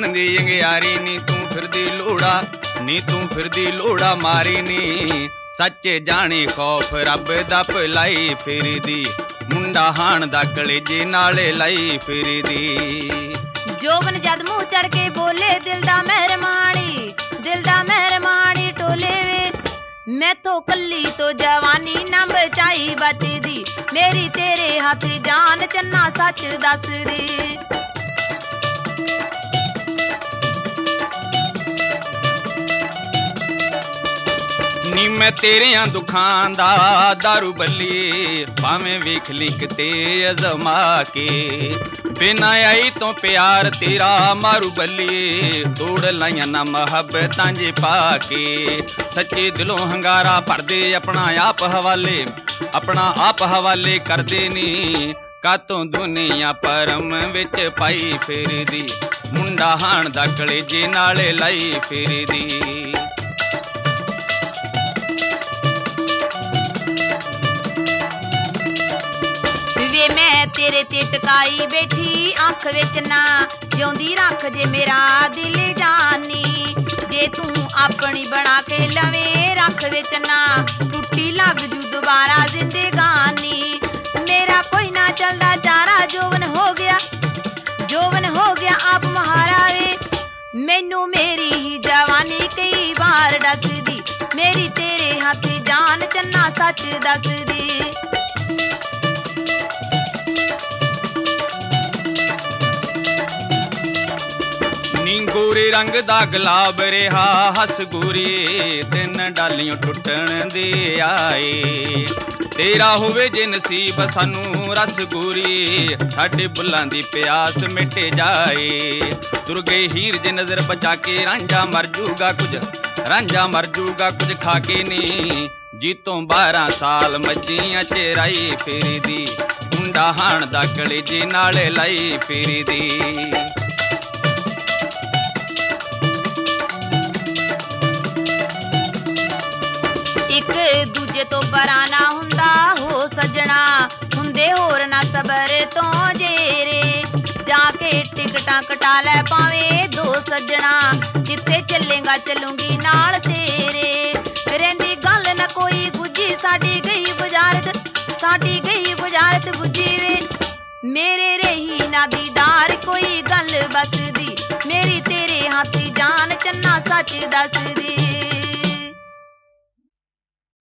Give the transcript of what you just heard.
ਬਣ ਦੀ ਅੰਗਿਆਰੀ ਨੀ ਤੂੰ ਫਿਰਦੀ ਲੋੜਾ ਨੀ ਤੂੰ ਫਿਰਦੀ ਲੋੜਾ ਮਾਰੀ ਨੀ ਸੱਚੇ ਜਾਣੇ ਖੌਫ ਰੱਬ ਦਾ ਭਲਾਈ ਫਿਰਦੀ ਮੁੰਡਾ ਹਾਣ ਦਾ ਕਲੇਜੇ ਨਾਲੇ ਲਾਈ ਫਿਰਦੀ ਜੋਬਨ ਜਦ ਮੂੰਹ ਚੜ ਕੇ ਬੋਲੇ ਦਿਲ ਦਾ ਮਹਿਰਮਾਣੀ ਟੋਲੇ ਵੇ ਮੈਥੋਂ ਕੱਲੀ ਤੋਂ ਜਵਾਨੀ ਨਾ ਬਚਾਈ ਬਚਦੀ ਮੇਰੀ ਤੇਰੇ ਹੱਥ ਜਾਨ ਚੰਨਾ ਸੱਚ ਦੱਸਦੀ ਨੀ ਮੈਂ ਤੇਰਿਆਂ ਦੁੱਖਾਂ ਦਾ ਦਾਰੂ ਬੱਲੀ ਭਾਵੇਂ ਵੇਖ ਲਈ ਕਿਤੇ ਅਜ਼ਮਾ ਕੇ ਬਿਨਾਂ ਆਈ ਤੋਂ ਪਿਆਰ ਤੇਰਾ ਮਾਰੂ ਬੱਲੀ ਤੋੜ ਲਾਈਆਂ ਨਾ ਮੁਹੱਬਤਾਂ ਜੇ ਪਾ ਕੇ ਸੱਚੇ ਦਿਲੋਂ ਹੰਗਾਰਾ ਭਰਦੇ ਆਪਣਾ ਆਪ ਹਵਾਲੇ ਕਰਦੇ ਨੀ ਕਾਤੋਂ ਦੁਨੀਆ ਪਰਮ ਵਿੱਚ ਪਾਈ ਫਿਰਦੀ ਮੁੰਡਾ ਹਾਣ ਦਾ ਕਲੇਜੇ ਨਾਲੇ ਲਾਈ ਫਿਰਦੀ ਵੇ ਮੈਂ ਤੇਰੇ ਤੇ ਟਕਾਈ ਬੈਠੀ ਅੱਖ ਵਿੱਚ ਨਾ ਜਿਉਂਦੀ ਰੱਖ ਜੇ ਮੇਰਾ ਦਿਲ ਜਾਨੀ ਜੇ ਤੂੰ ਆਪਣੀ ਬਣਾ ਕੇ ਲਵੇਂ ਰੱਖ ਵਿੱਚ ਨਾ ਟੁੱਟੀ ਲੱਗ ਜੂ ਦੁਬਾਰਾ ਜ਼ਿੰਦਗਾਨੀ ਮੇਰਾ ਕੋਈ ਨਾ ਚੱਲਦਾ ਚਾਰਾ ਜੋਵਨ ਹੋ ਗਿਆ ਆਪ ਮਹਾਰਾ ਵੇ ਮੈਨੂੰ ਮੇਰੀ ਹੀ ਜਵਾਨੀ ਕਈ ਵਾਰ ਡੱਸਦੀ ਮੇਰੀ ਤੇਰੇ ਹੱਥ ਜਾਨ ਚੰਨਾ ਸੱਚ ਦੱਸਦੀ ਨੀ ਗੋਰੇ ਰੰਗ ਦਾ ਗੁਲਾਬ ਰਿਹਾ ਹੱਸ ਗੋਰੀ ਤਿੰਨ ਡਾਲੀਆਂ ਟੁੱਟਣ ਦੇ ਆਏ ਤੇਰਾ ਹੋਵੇ ਜੇ ਨਸੀਬ ਸਾਨੂੰ ਰਸ ਗੋਰੀ ਸਾਡੇ ਬੁੱਲਾਂ ਦੀ ਪਿਆਸ ਮਿਟ ਜਾਏ ਤੁਰ ਗਏ ਹੀਰ ਜੇ ਨਜ਼ਰ ਬਚਾ ਕੇ ਰਾਂਝਾ ਮਰ ਜੂਗਾ ਕੁਝ ਖਾ ਕੇ ਨੀ ਜੀਤੋਂ 12 ਸਾਲ ਮੱਝੀਆਂ ਚਰਾਈ ਫਿਰਦੀ ਮੁੰਡਾ ਹਾਣ ਦਾ ਕਲੇਜੇ ਨਾਲੇ ਲਾਈ ਫਿਰਦੀ ਇੱਕ ਦੂਜੇ ਤੋਂ ਬਰਾਨਾ ਹੁੰਦਾ ਹੋ ਸਜਣਾ ਹੁੰਦੇ ਹੋਰ ਨਾ ਸਬਰ ਤੋਂ ਜੇਰੇ ਜਾ ਕੇ ਟਿਕਟਾਂ ਕਟਾ ਲੈ ਪਾਵੇਂ ਦੋ ਸੱਜਣਾ ਜਿੱਥੇ ਚੱਲੇਗਾ ਚੱਲੂਗੀ ਨਾਲ ਤੇਰੇ ਰਹਿੰਦੀ ਗੱਲ ਨਾ ਕੋਈ ਗੁੱਜੀ ਸਾਡੀ ਗਈ ਬੁਝਾਰਤ ਬੁੱਝੀ ਵੇ ਮੇਰੇ ਰਹੀ ਨਾ ਦੀਦਾਰ ਕੋਈ ਗੱਲ ਬਸਦੀ ਮੇਰੀ ਤੇਰੇ ਹੱਥ ਜਾਨ ਚੰਨਾ ਸੱਚ ਦੱਸਦੀ